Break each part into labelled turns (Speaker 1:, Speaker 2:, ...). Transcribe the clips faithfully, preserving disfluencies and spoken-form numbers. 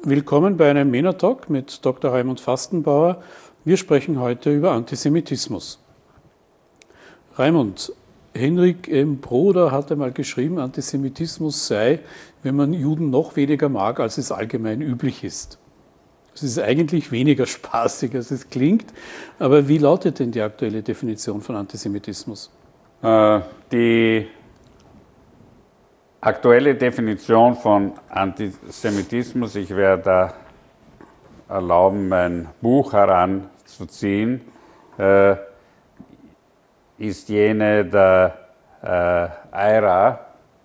Speaker 1: Willkommen bei einem MENA-Talk mit Doktor Raimund Fastenbauer. Wir sprechen heute über Antisemitismus. Raimund, Henrik M. Broder hat einmal geschrieben, Antisemitismus sei, wenn man Juden noch weniger mag, als es allgemein üblich ist. Es ist eigentlich weniger spaßig, als es klingt, aber wie lautet denn die aktuelle Definition von Antisemitismus?
Speaker 2: Äh, die aktuelle Definition von Antisemitismus, ich werde da erlauben, mein Buch heranzuziehen, äh, ist jene der äh, I R A,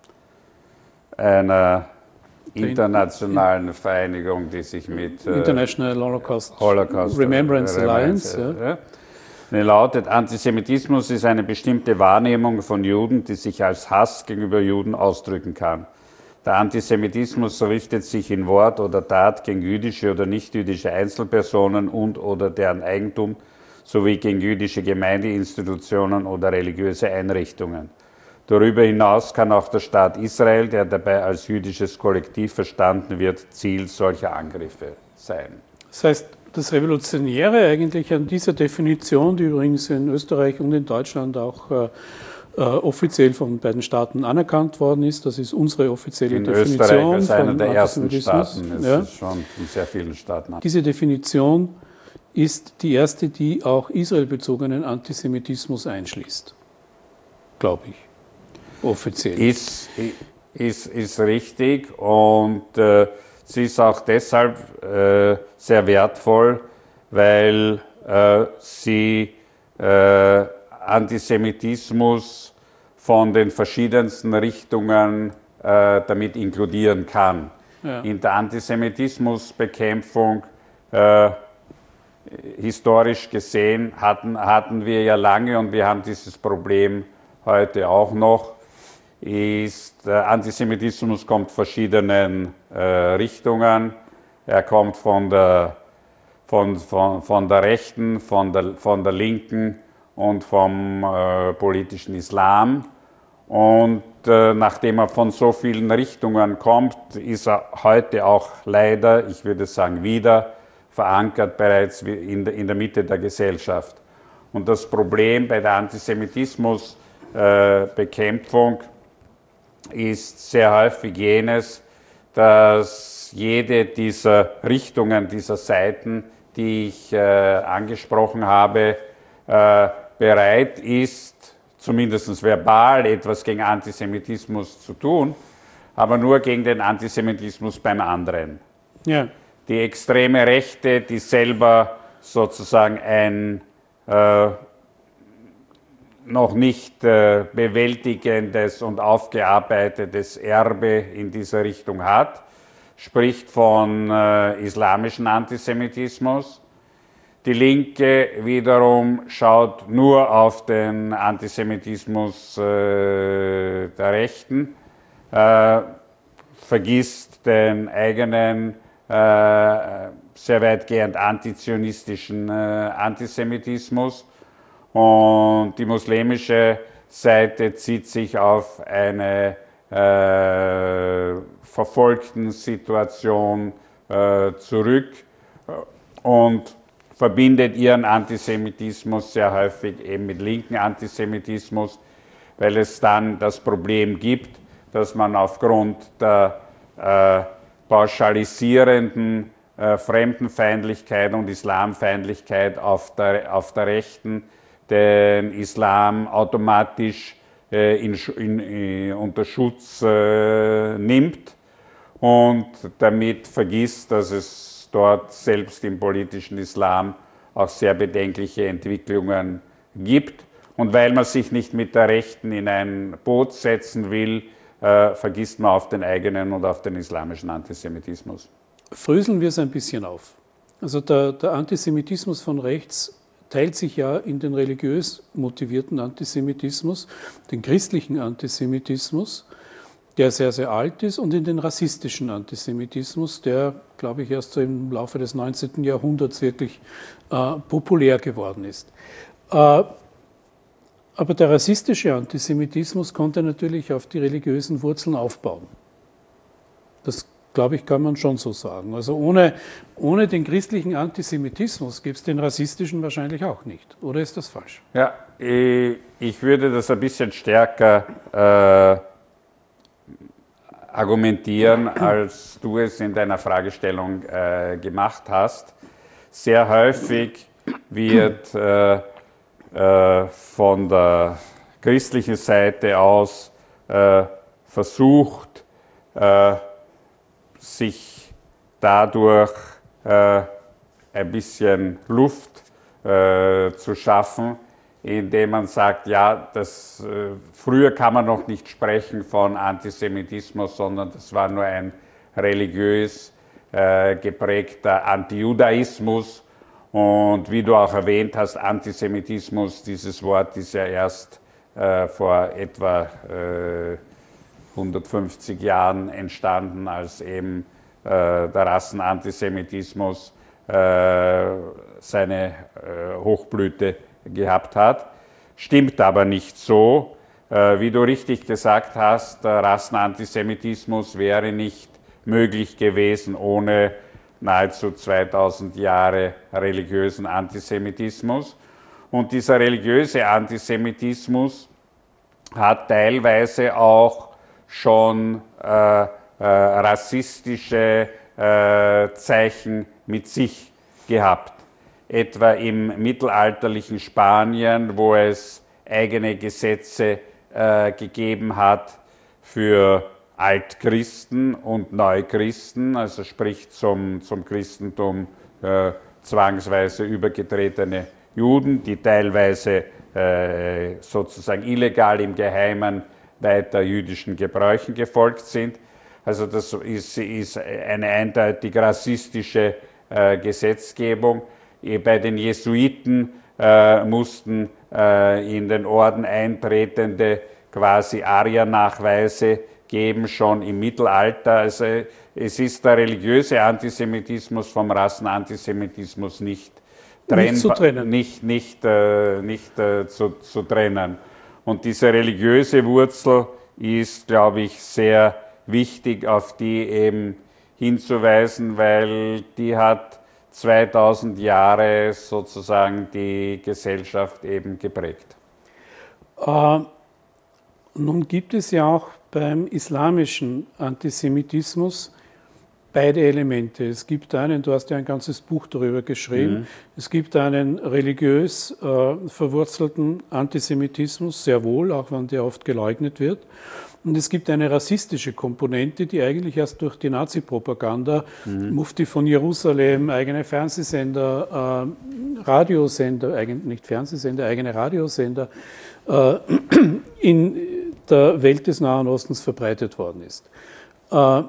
Speaker 2: einer internationalen Vereinigung, die sich mit äh,
Speaker 1: International Holocaust,
Speaker 2: Holocaust
Speaker 1: Remembrance Alliance.
Speaker 2: Ja. Ja. Die lautet, Antisemitismus ist eine bestimmte Wahrnehmung von Juden, die sich als Hass gegenüber Juden ausdrücken kann. Der Antisemitismus richtet sich in Wort oder Tat gegen jüdische oder nichtjüdische Einzelpersonen und oder deren Eigentum sowie gegen jüdische Gemeindeinstitutionen oder religiöse Einrichtungen. Darüber hinaus kann auch der Staat Israel, der dabei als jüdisches Kollektiv verstanden wird, Ziel solcher Angriffe sein.
Speaker 1: Das heißt, das Revolutionäre eigentlich an dieser Definition, die übrigens in Österreich und in Deutschland auch äh, äh, offiziell von beiden Staaten anerkannt worden ist, das ist unsere offizielle
Speaker 2: in
Speaker 1: Definition.
Speaker 2: Österreich ist einer
Speaker 1: von
Speaker 2: der ersten
Speaker 1: Antisemitismus.
Speaker 2: Staaten, es
Speaker 1: ja.
Speaker 2: ist schon von sehr vielen Staaten.
Speaker 1: Diese Definition ist die erste, die auch israelbezogenen Antisemitismus einschließt, glaube ich, offiziell.
Speaker 2: Ist, ist, ist richtig und äh, sie ist auch deshalb äh, sehr wertvoll, weil äh, sie äh, Antisemitismus von den verschiedensten Richtungen äh, damit inkludieren kann. Ja. In der Antisemitismusbekämpfung, äh, historisch gesehen, hatten, hatten wir ja lange, und wir haben dieses Problem heute auch noch, ist, äh, Antisemitismus kommt verschiedenen äh, Richtungen. Er kommt von der, von, von, von der Rechten, von der, von der Linken und vom äh, politischen Islam. Und äh, nachdem er von so vielen Richtungen kommt, ist er heute auch leider, ich würde sagen wieder, verankert bereits in der, in der Mitte der Gesellschaft. Und das Problem bei der Antisemitismusbekämpfung äh, ist sehr häufig jenes, dass jede dieser Richtungen, dieser Seiten, die ich äh, angesprochen habe, äh, bereit ist, zumindest verbal etwas gegen Antisemitismus zu tun, aber nur gegen den Antisemitismus beim anderen.
Speaker 1: Ja.
Speaker 2: Die extreme Rechte, die selber sozusagen ein äh, noch nicht äh, bewältigendes und aufgearbeitetes Erbe in dieser Richtung hat, spricht von äh, islamischem Antisemitismus. Die Linke wiederum schaut nur auf den Antisemitismus äh, der Rechten, äh, vergisst den eigenen, äh, sehr weitgehend antizionistischen äh, Antisemitismus. Und die muslimische Seite zieht sich auf eine äh, verfolgten Situation äh, zurück und verbindet ihren Antisemitismus sehr häufig eben mit linken Antisemitismus, weil es dann das Problem gibt, dass man aufgrund der äh, pauschalisierenden äh, Fremdenfeindlichkeit und Islamfeindlichkeit auf der, auf der Rechten den Islam automatisch äh, in, in, in, unter Schutz äh, nimmt und damit vergisst, dass es dort selbst im politischen Islam auch sehr bedenkliche Entwicklungen gibt. Und weil man sich nicht mit der Rechten in ein Boot setzen will, äh, vergisst man auf den eigenen und auf den islamischen Antisemitismus.
Speaker 1: Fröseln wir es ein bisschen auf. Also der, der Antisemitismus von rechts teilt sich ja in den religiös motivierten Antisemitismus, den christlichen Antisemitismus, der sehr, sehr alt ist, und in den rassistischen Antisemitismus, der, glaube ich, erst so im Laufe des neunzehnten Jahrhunderts wirklich äh, populär geworden ist. Äh, aber der rassistische Antisemitismus konnte natürlich auf die religiösen Wurzeln aufbauen. Das glaube ich, kann man schon so sagen. Also ohne, ohne den christlichen Antisemitismus gibt es den rassistischen wahrscheinlich auch nicht. Oder ist das falsch?
Speaker 2: Ja, ich würde das ein bisschen stärker äh, argumentieren, als du es in deiner Fragestellung äh, gemacht hast. Sehr häufig wird äh, äh, von der christlichen Seite aus äh, versucht, äh, sich dadurch äh, ein bisschen Luft äh, zu schaffen, indem man sagt, ja, das, äh, früher kann man noch nicht sprechen von Antisemitismus, sondern das war nur ein religiös äh, geprägter Antijudaismus. Und wie du auch erwähnt hast, Antisemitismus, dieses Wort ist ja erst äh, vor etwa äh, hundertfünfzig Jahren entstanden, als eben äh, der Rassenantisemitismus äh, seine äh, Hochblüte gehabt hat. Stimmt aber nicht so. Äh, wie du richtig gesagt hast, der Rassenantisemitismus wäre nicht möglich gewesen ohne nahezu zweitausend Jahre religiösen Antisemitismus. Und dieser religiöse Antisemitismus hat teilweise auch schon äh, äh, rassistische äh, Zeichen mit sich gehabt. Etwa im mittelalterlichen Spanien, wo es eigene Gesetze äh, gegeben hat für Altchristen und Neuchristen, also sprich zum, zum Christentum äh, zwangsweise übergetretene Juden, die teilweise äh, sozusagen illegal im Geheimen weiter jüdischen Gebräuchen gefolgt sind. Also das ist, ist eine eindeutig rassistische äh, Gesetzgebung. Bei den Jesuiten äh, mussten äh, in den Orden eintretende quasi Ariernachweise geben, schon im Mittelalter. Also es ist der religiöse Antisemitismus vom Rassenantisemitismus nicht,
Speaker 1: nicht zu trennen.
Speaker 2: Nicht, nicht, äh, nicht äh, zu, zu trennen. Und diese religiöse Wurzel ist, glaube ich, sehr wichtig, auf die eben hinzuweisen, weil die hat zweitausend Jahre sozusagen die Gesellschaft eben geprägt.
Speaker 1: Äh, nun gibt es ja auch beim islamischen Antisemitismus beide Elemente. Es gibt einen, du hast ja ein ganzes Buch darüber geschrieben, mhm. es gibt einen religiös äh, verwurzelten Antisemitismus, sehr wohl, auch wenn der oft geleugnet wird. Und es gibt eine rassistische Komponente, die eigentlich erst durch die Nazi-Propaganda, mhm. Mufti von Jerusalem, eigene Fernsehsender, äh, Radiosender, eigentlich nicht Fernsehsender, eigene Radiosender, äh, in der Welt des Nahen Ostens verbreitet worden ist. Äh,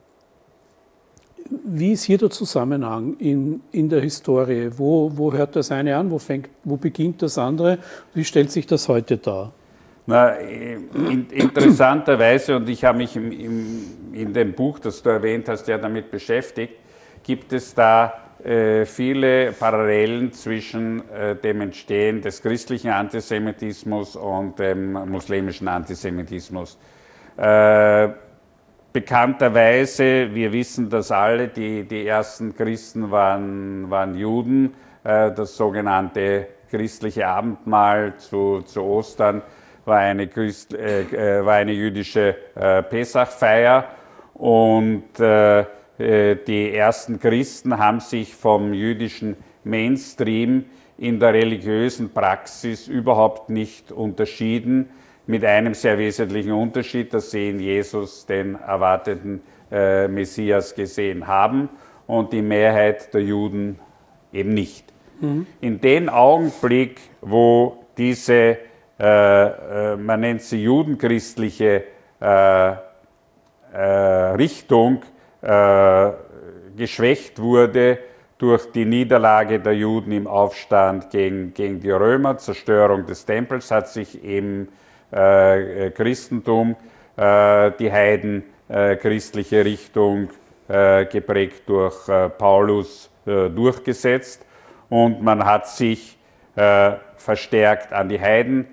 Speaker 1: Wie ist hier der Zusammenhang in, in der Historie? Wo, wo hört das eine an? Wo, fängt, wo beginnt das andere? Wie stellt sich das heute dar?
Speaker 2: Na, in, interessanterweise, und ich habe mich im, im, in dem Buch, das du erwähnt hast, ja damit beschäftigt, gibt es da äh, viele Parallelen zwischen äh, dem Entstehen des christlichen Antisemitismus und dem muslimischen Antisemitismus. Äh, Bekannterweise, wir wissen das alle, die, die ersten Christen waren, waren Juden. Das sogenannte christliche Abendmahl zu, zu Ostern war eine, Christ, äh, war eine jüdische äh, Pessachfeier. Und äh, die ersten Christen haben sich vom jüdischen Mainstream in der religiösen Praxis überhaupt nicht unterschieden. Mit einem sehr wesentlichen Unterschied, dass sie in Jesus den erwarteten äh, Messias gesehen haben und die Mehrheit der Juden eben nicht. Mhm. In dem Augenblick, wo diese, äh, äh, man nennt sie judenchristliche äh, äh, Richtung äh, geschwächt wurde durch die Niederlage der Juden im Aufstand gegen, gegen die Römer, Zerstörung des Tempels, hat sich eben Äh, Christentum, äh, die Heiden äh, christliche Richtung äh, geprägt durch äh, Paulus äh, durchgesetzt und man hat sich äh, verstärkt an die Heiden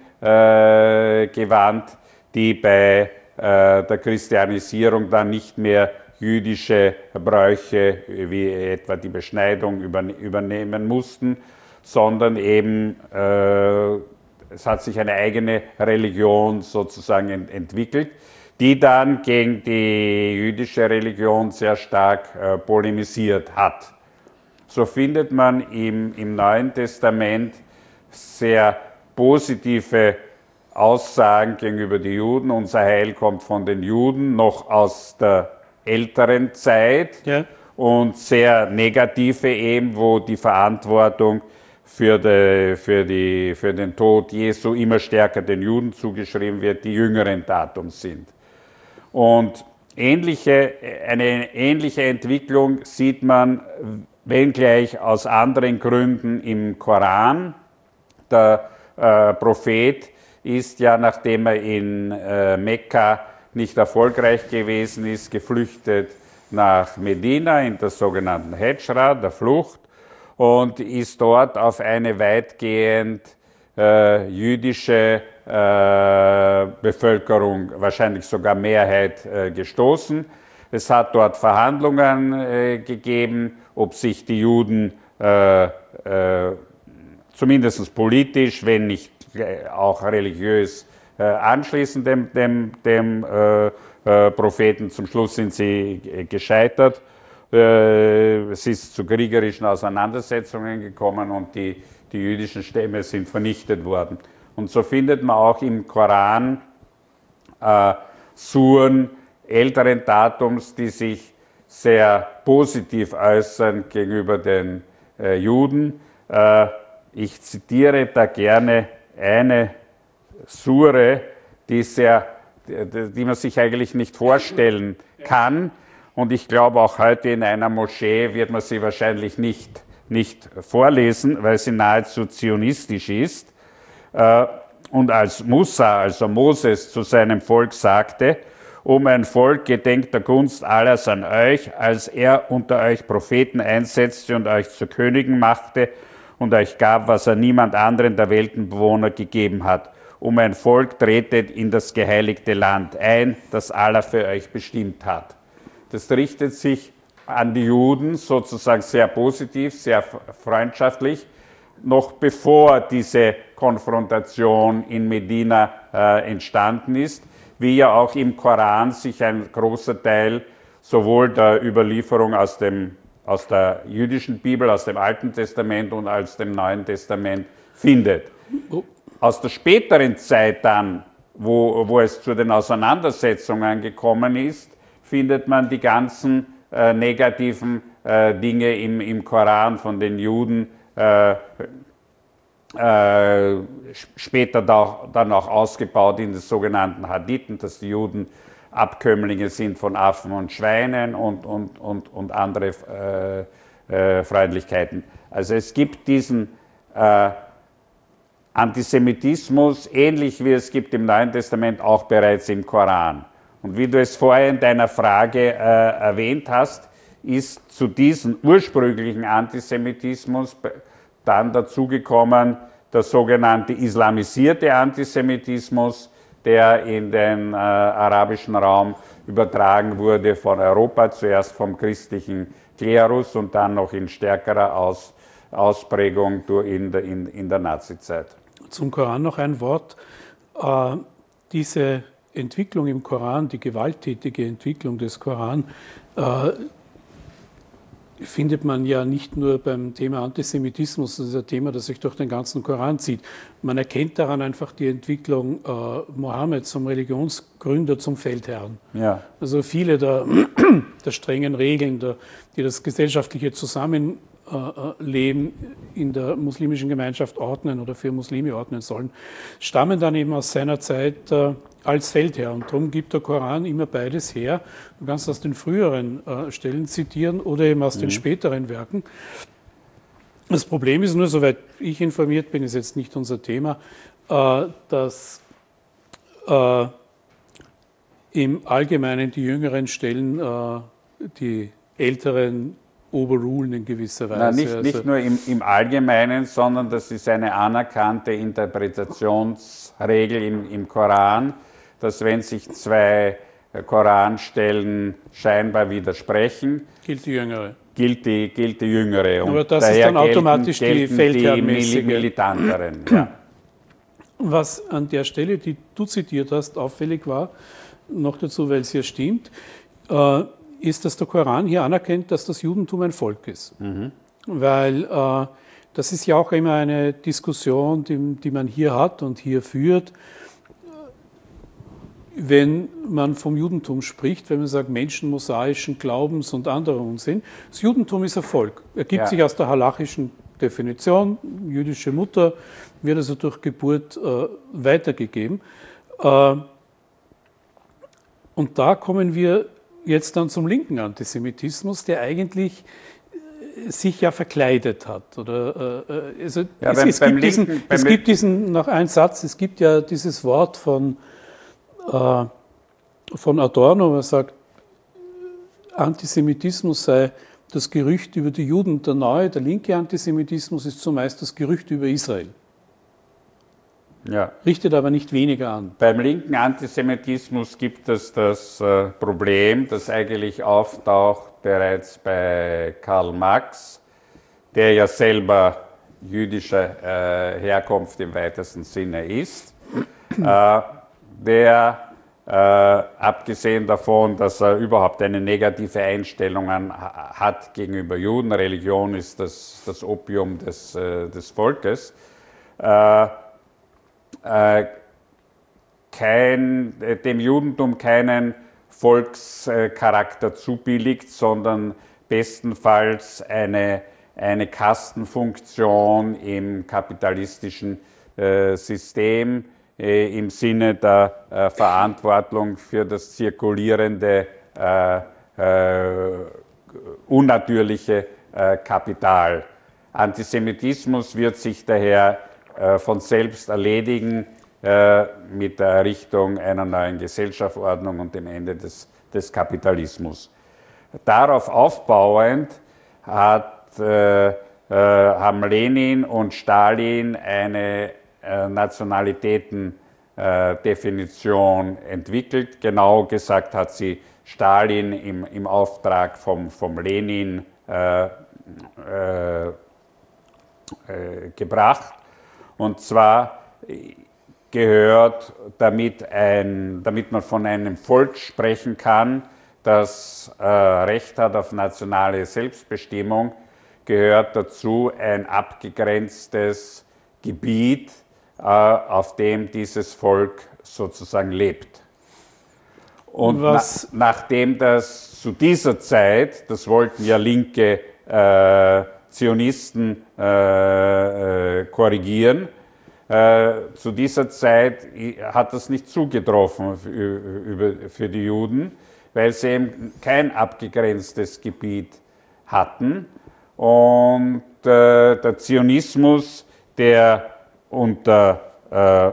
Speaker 2: äh, gewandt, die bei äh, der Christianisierung dann nicht mehr jüdische Bräuche wie etwa die Beschneidung übernehmen mussten, sondern eben äh, es hat sich eine eigene Religion sozusagen ent entwickelt, die dann gegen die jüdische Religion sehr stark äh, polemisiert hat. So findet man im, im Neuen Testament sehr positive Aussagen gegenüber den Juden. Unser Heil kommt von den Juden, noch aus der älteren Zeit, ja. Und sehr negative eben, wo die Verantwortung für, die, für, die, für den Tod Jesu immer stärker den Juden zugeschrieben wird, die jüngeren Datums sind. Und ähnliche, eine ähnliche Entwicklung sieht man, wenngleich aus anderen Gründen, im Koran. Der äh, Prophet ist ja, nachdem er in äh, Mekka nicht erfolgreich gewesen ist, geflüchtet nach Medina in der sogenannten Hejra, der Flucht, und ist dort auf eine weitgehend äh, jüdische äh, Bevölkerung, wahrscheinlich sogar Mehrheit, äh, gestoßen. Es hat dort Verhandlungen äh, gegeben, ob sich die Juden äh, äh, zumindest politisch, wenn nicht auch religiös, äh, anschließen dem, dem, dem äh, äh, Propheten. Zum Schluss sind sie gescheitert. Äh, es ist zu kriegerischen Auseinandersetzungen gekommen und die, die jüdischen Stämme sind vernichtet worden. Und so findet man auch im Koran äh, Suren älteren Datums, die sich sehr positiv äußern gegenüber den äh, Juden. Äh, ich zitiere da gerne eine Sure, die, sehr, die, die man sich eigentlich nicht vorstellen kann. Und ich glaube, auch heute in einer Moschee wird man sie wahrscheinlich nicht, nicht vorlesen, weil sie nahezu zionistisch ist. Äh, und als Musa, also Moses, zu seinem Volk sagte: O mein Volk, gedenkt der Gunst Allahs an euch, als er unter euch Propheten einsetzte und euch zu Königen machte und euch gab, was er niemand anderen der Weltenbewohner gegeben hat. O mein Volk, tretet in das geheiligte Land ein, das Allah für euch bestimmt hat. Das richtet sich an die Juden sozusagen sehr positiv, sehr freundschaftlich, noch bevor diese Konfrontation in Medina äh, entstanden ist, wie ja auch im Koran sich ein großer Teil sowohl der Überlieferung aus, dem, aus der jüdischen Bibel, aus dem Alten Testament und aus dem Neuen Testament findet. Aus der späteren Zeit dann, wo, wo es zu den Auseinandersetzungen gekommen ist, findet man die ganzen äh, negativen äh, Dinge im, im Koran von den Juden, äh, äh, später da, dann auch ausgebaut in den sogenannten Hadithen, dass die Juden Abkömmlinge sind von Affen und Schweinen und, und, und, und andere äh, äh, Freundlichkeiten. Also es gibt diesen äh, Antisemitismus, ähnlich wie es gibt im Neuen Testament, auch bereits im Koran. Und wie du es vorher in deiner Frage äh, erwähnt hast, ist zu diesem ursprünglichen Antisemitismus dann dazugekommen der sogenannte islamisierte Antisemitismus, der in den äh, arabischen Raum übertragen wurde von Europa, zuerst vom christlichen Klerus und dann noch in stärkerer Aus, Ausprägung in der, in, in der Nazizeit.
Speaker 1: Zum Koran noch ein Wort. Äh, diese Entwicklung im Koran, die gewalttätige Entwicklung des Koran, äh, findet man ja nicht nur beim Thema Antisemitismus, das ist ein Thema, das sich durch den ganzen Koran zieht. Man erkennt daran einfach die Entwicklung äh, Mohammeds vom Religionsgründer zum Feldherrn. Ja. Also viele der, der strengen Regeln, der, die das gesellschaftliche Zusammenleben in der muslimischen Gemeinschaft ordnen oder für Muslime ordnen sollen, stammen dann eben aus seiner Zeit äh, als Feldherr. Und darum gibt der Koran immer beides her. Du kannst aus den früheren äh, Stellen zitieren oder eben aus mhm. den späteren Werken. Das Problem ist nur, soweit ich informiert bin, ist jetzt nicht unser Thema, äh, dass äh, im Allgemeinen die jüngeren Stellen äh, die älteren overrulen in gewisser Weise.
Speaker 2: Nein, nicht, nicht nur im, im Allgemeinen, sondern das ist eine anerkannte Interpretationsregel im, im Koran, dass wenn sich zwei Koranstellen scheinbar widersprechen,
Speaker 1: gilt die jüngere.
Speaker 2: Gilt die, gilt die jüngere. Und
Speaker 1: aber das
Speaker 2: daher
Speaker 1: ist dann
Speaker 2: gelten,
Speaker 1: automatisch die feldherrmäßige.
Speaker 2: Die militanteren. Ja.
Speaker 1: Was an der Stelle, die du zitiert hast, auffällig war, noch dazu, weil es hier stimmt, äh, ist, dass der Koran hier anerkennt, dass das Judentum ein Volk ist. Mhm. Weil äh, das ist ja auch immer eine Diskussion, die, die man hier hat und hier führt, wenn man vom Judentum spricht, wenn man sagt Menschen mosaischen Glaubens und anderer Unsinn. Das Judentum ist ein Volk. Ergibt ja. sich aus der halachischen Definition. Jüdische Mutter wird also durch Geburt äh, weitergegeben. Äh, und da kommen wir jetzt dann zum linken Antisemitismus, der eigentlich sich ja verkleidet hat. Oder, äh, also ja, es, beim, es, beim gibt diesen, linken, es gibt diesen, noch einen Satz, es gibt ja dieses Wort von, äh, von Adorno, er sagt, Antisemitismus sei das Gerücht über die Juden. Der neue, der linke Antisemitismus ist zumeist das Gerücht über Israel. Ja. Richtet aber nicht weniger an.
Speaker 2: Beim linken Antisemitismus gibt es das äh, Problem, das eigentlich auftaucht bereits bei Karl Marx, der ja selber jüdischer äh, Herkunft im weitesten Sinne ist, äh, der äh, abgesehen davon, dass er überhaupt eine negative Einstellung an, hat gegenüber Juden, Religion ist das, das Opium des, äh, des Volkes, äh, Äh, kein, dem Judentum keinen Volkscharakter zubilligt, sondern bestenfalls eine, eine Kastenfunktion im kapitalistischen äh, System äh, im Sinne der äh, Verantwortung für das zirkulierende, äh, äh, unnatürliche äh, Kapital. Antisemitismus wird sich daher von selbst erledigen äh, mit der Errichtung einer neuen Gesellschaftsordnung und dem Ende des, des Kapitalismus. Darauf aufbauend hat, äh, äh, haben Lenin und Stalin eine äh, Nationalitätendefinition äh, entwickelt. Genau gesagt hat sie Stalin im, im Auftrag vom, vom Lenin äh, äh, äh, gebracht. Und zwar gehört, damit, ein, damit man von einem Volk sprechen kann, das äh, Recht hat auf nationale Selbstbestimmung, gehört dazu ein abgegrenztes Gebiet, äh, auf dem dieses Volk sozusagen lebt. Und na, nachdem das zu dieser Zeit, das wollten ja linke äh, Zionisten äh, äh, korrigieren. Äh, zu dieser Zeit hat das nicht zugetroffen für, für die Juden, weil sie eben kein abgegrenztes Gebiet hatten. Und äh, der Zionismus, der unter äh,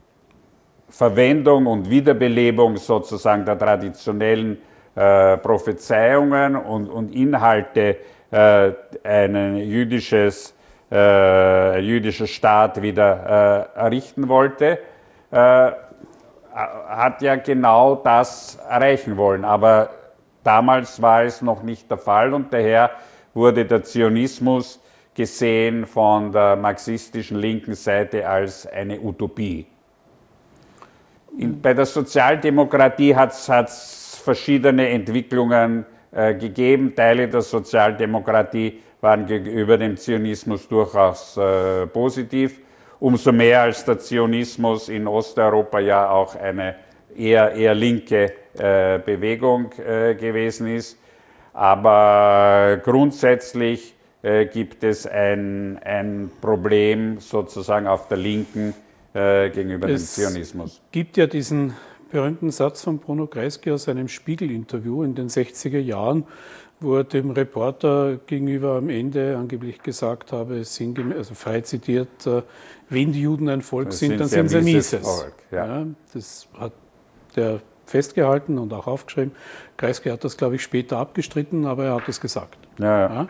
Speaker 2: Verwendung und Wiederbelebung sozusagen der traditionellen äh, Prophezeiungen und, und Inhalte Äh, ein jüdisches, äh, jüdischer Staat wieder äh, errichten wollte, äh, hat ja genau das erreichen wollen. Aber damals war es noch nicht der Fall und daher wurde der Zionismus gesehen von der marxistischen linken Seite als eine Utopie. In, bei der Sozialdemokratie hat es verschiedene Entwicklungen Äh, gegeben. Teile der Sozialdemokratie waren gegenüber dem Zionismus durchaus äh, positiv. Umso mehr als der Zionismus in Osteuropa ja auch eine eher, eher linke äh, Bewegung äh, gewesen ist. Aber grundsätzlich äh, gibt es ein, ein Problem sozusagen auf der Linken äh, gegenüber es dem Zionismus.
Speaker 1: Es gibt ja diesen berühmten Satz von Bruno Kreisky aus einem Spiegel-Interview in den sechziger Jahren, wo er dem Reporter gegenüber am Ende angeblich gesagt habe, also frei zitiert, wenn die Juden ein Volk das sind, dann sind sie ein mieses Volk. Ja. Ja, das hat der festgehalten und auch aufgeschrieben. Kreisky hat das, glaube ich, später abgestritten, aber er hat es gesagt. Ja, ja. Ja.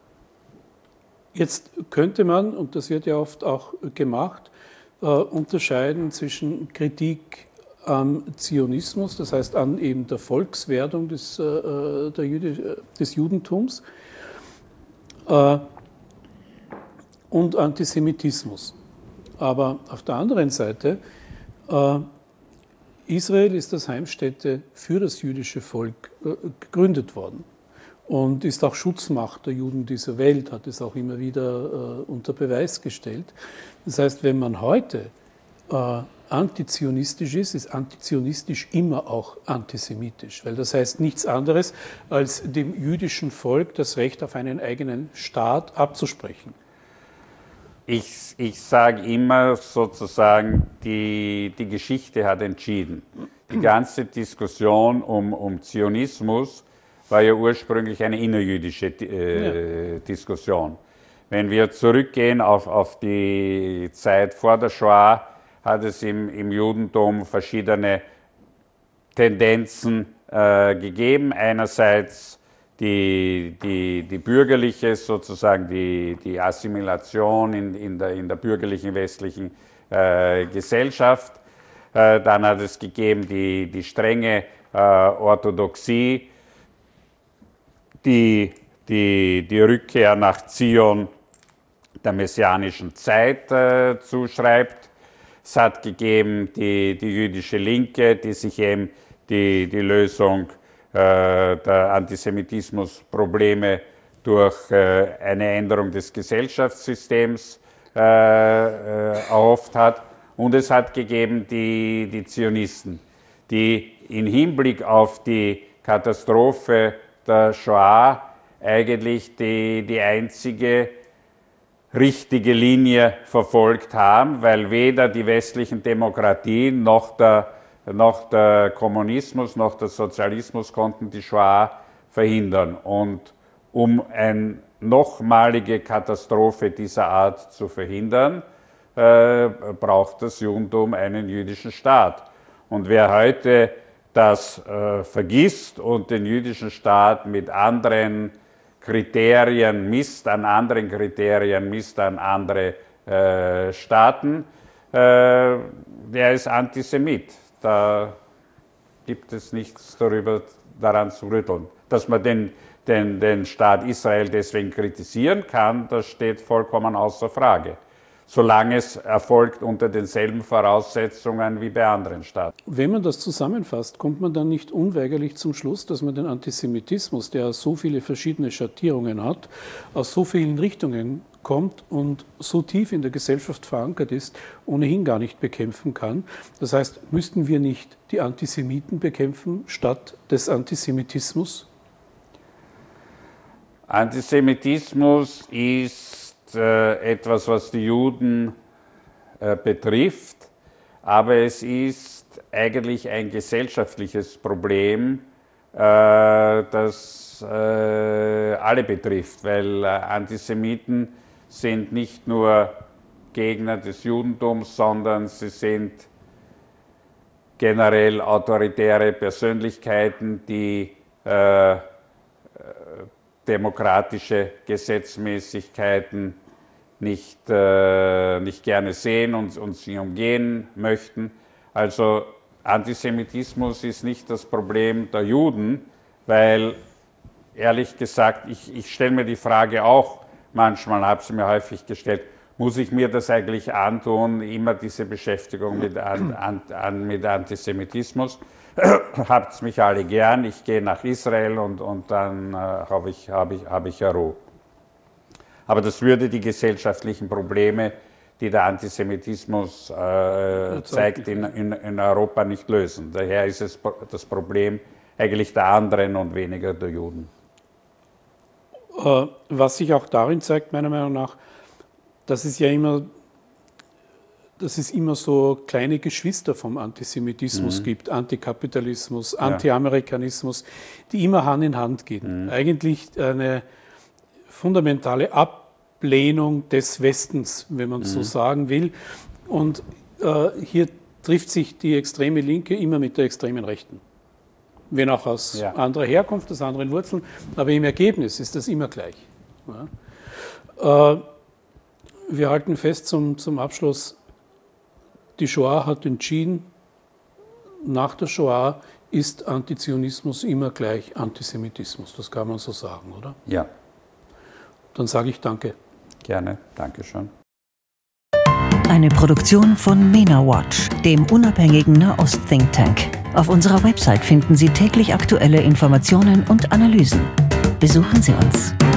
Speaker 1: Jetzt könnte man, und das wird ja oft auch gemacht, äh, unterscheiden zwischen Kritik am Zionismus, das heißt an eben der Volkswerdung des, äh, der Jüdi, des Judentums äh, und Antisemitismus. Aber auf der anderen Seite, äh, Israel ist als Heimstätte für das jüdische Volk äh, gegründet worden und ist auch Schutzmacht der Juden dieser Welt, hat es auch immer wieder äh, unter Beweis gestellt. Das heißt, wenn man heute äh, antizionistisch ist, ist antizionistisch immer auch antisemitisch, weil das heißt nichts anderes, als dem jüdischen Volk das Recht auf einen eigenen Staat abzusprechen.
Speaker 2: Ich, ich sage immer sozusagen, die, die Geschichte hat entschieden. Die ganze Diskussion um, um Zionismus war ja ursprünglich eine innerjüdische äh, ja. Diskussion. Wenn wir zurückgehen auf, auf die Zeit vor der Shoah, hat es im, im Judentum verschiedene Tendenzen äh, gegeben. Einerseits die, die, die bürgerliche, sozusagen die, die Assimilation in, in, der, in der bürgerlichen westlichen äh, Gesellschaft. Äh, dann hat es gegeben die, die strenge äh, Orthodoxie, die, die die Rückkehr nach Zion der messianischen Zeit äh, zuschreibt. Es hat gegeben die, die jüdische Linke, die sich eben die, die Lösung äh, der Antisemitismusprobleme durch äh, eine Änderung des Gesellschaftssystems äh, äh, erhofft hat. Und es hat gegeben die, die Zionisten, die im Hinblick auf die Katastrophe der Shoah eigentlich die, die einzige richtige Linie verfolgt haben, weil weder die westlichen Demokratien noch der, noch der Kommunismus noch der Sozialismus konnten die Shoah verhindern. Und um eine nochmalige Katastrophe dieser Art zu verhindern, äh, braucht das Judentum einen jüdischen Staat. Und wer heute das äh, vergisst und den jüdischen Staat mit anderen Kriterien misst, an anderen Kriterien misst, an andere äh, Staaten, äh, der ist Antisemit. Da gibt es nichts darüber, daran zu rütteln. Dass man den, den, den Staat Israel deswegen kritisieren kann, das steht vollkommen außer Frage. Solange es erfolgt unter denselben Voraussetzungen wie bei anderen Staaten.
Speaker 1: Wenn man das zusammenfasst, kommt man dann nicht unweigerlich zum Schluss, dass man den Antisemitismus, der so viele verschiedene Schattierungen hat, aus so vielen Richtungen kommt und so tief in der Gesellschaft verankert ist, ohnehin gar nicht bekämpfen kann. Das heißt, müssten wir nicht die Antisemiten bekämpfen statt des Antisemitismus?
Speaker 2: Antisemitismus ist etwas, was die Juden äh, betrifft, aber es ist eigentlich ein gesellschaftliches Problem, äh, das äh, alle betrifft, weil äh, Antisemiten sind nicht nur Gegner des Judentums, sondern sie sind generell autoritäre Persönlichkeiten, die äh, demokratische Gesetzmäßigkeiten nicht, äh, nicht gerne sehen und, und sie umgehen möchten. Also Antisemitismus ist nicht das Problem der Juden, weil ehrlich gesagt, ich, ich stelle mir die Frage auch manchmal, habe sie mir häufig gestellt, muss ich mir das eigentlich antun, immer diese Beschäftigung mit, an, an, an, mit Antisemitismus? Habt mich alle gern, ich gehe nach Israel und, und dann äh, habe ich, hab ich, hab ich ja Ruhe. Aber das würde die gesellschaftlichen Probleme, die der Antisemitismus äh, zeigt, in, in, in Europa nicht lösen. Daher ist es das Problem eigentlich der anderen und weniger der Juden.
Speaker 1: Äh, was sich auch darin zeigt, meiner Meinung nach, dass es ja immer dass es immer so kleine Geschwister vom Antisemitismus mhm. gibt, Antikapitalismus, Anti-Amerikanismus, die immer Hand in Hand gehen. Mhm. Eigentlich eine fundamentale Ablehnung des Westens, wenn man mhm. so sagen will. Und äh, hier trifft sich die extreme Linke immer mit der extremen Rechten. Wenn auch aus ja. anderer Herkunft, aus anderen Wurzeln, aber im Ergebnis ist das immer gleich. Ja. Äh, wir halten fest zum, zum Abschluss, die Shoah hat entschieden, nach der Shoah ist Antizionismus immer gleich Antisemitismus. Das kann man so sagen, oder?
Speaker 2: Ja.
Speaker 1: Dann sage ich danke.
Speaker 2: Gerne, danke schön.
Speaker 3: Eine Produktion von MENA Watch, dem unabhängigen Nahost-Think Tank. Auf unserer Website finden Sie täglich aktuelle Informationen und Analysen. Besuchen Sie uns.